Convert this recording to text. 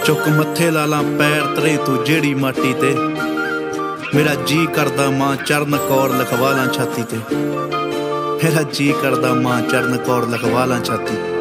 चुक मत्थे ला ला पैर तरे तू जेड़ी माटी ते, मेरा जी करदा मां चरण कौर लिखवा ला छाती ते, मेरा जी करदा मां चरण कौर लिखवा ला छाती।